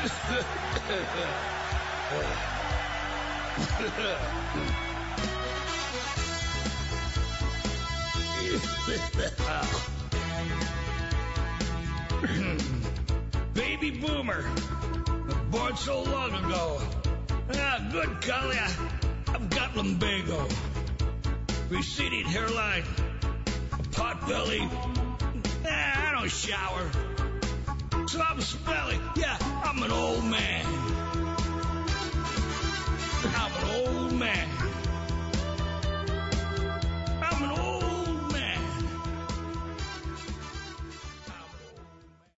Baby boomer, born so long ago. Good golly, I've got lumbago. Receding hairline, pot belly. I don't shower, so I'm smelly. Yeah, I'm an old man.